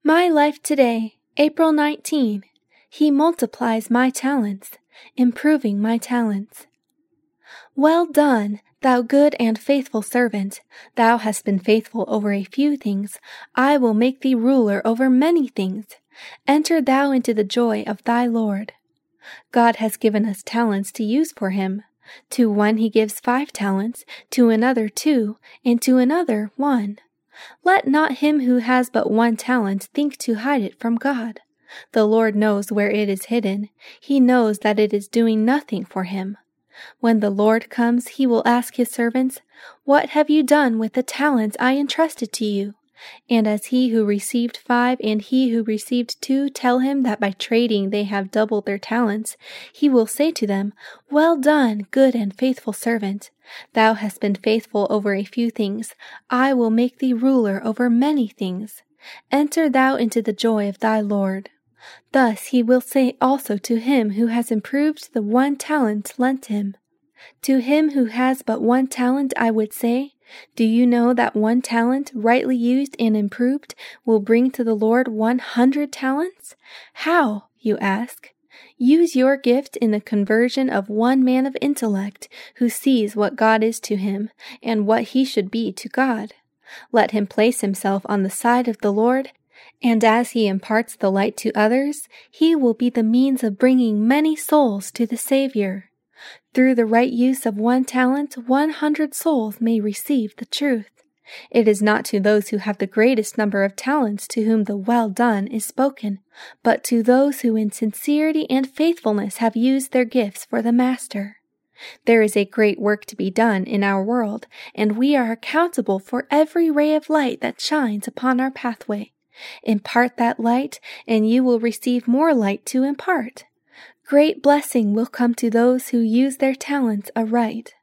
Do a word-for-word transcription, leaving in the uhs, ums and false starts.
My life today, April nineteenth. He multiplies my talents, improving my talents. Well done, thou good and faithful servant. Thou hast been faithful over a few things. I will make thee ruler over many things. Enter thou into the joy of thy Lord. God has given us talents to use for him. To one he gives five talents, to another two, and to another one. Let not him who has but one talent think to hide it from God. The Lord knows where it is hidden. He knows that it is doing nothing for him. When the Lord comes, he will ask his servants, "What have you done with the talents I entrusted to you?" And as he who received five and he who received two tell him that by trading they have doubled their talents, he will say to them, "Well done, good and faithful servant. Thou hast been faithful over a few things. I will make thee ruler over many things. Enter thou into the joy of thy Lord." Thus he will say also to him who has improved the one talent lent him. To him who has but one talent I would say, "Do you know that one talent, rightly used and improved, will bring to the Lord one hundred talents?" How, you ask? Use your gift in the conversion of one man of intellect who sees what God is to him and what he should be to God. Let him place himself on the side of the Lord, and as he imparts the light to others, he will be the means of bringing many souls to the Savior. Through the right use of one talent, one hundred souls may receive the truth. It is not to those who have the greatest number of talents to whom the "well done" is spoken, but to those who in sincerity and faithfulness have used their gifts for the Master. There is a great work to be done in our world, and we are accountable for every ray of light that shines upon our pathway. Impart that light, and you will receive more light to impart. Great blessing will come to those who use their talents aright.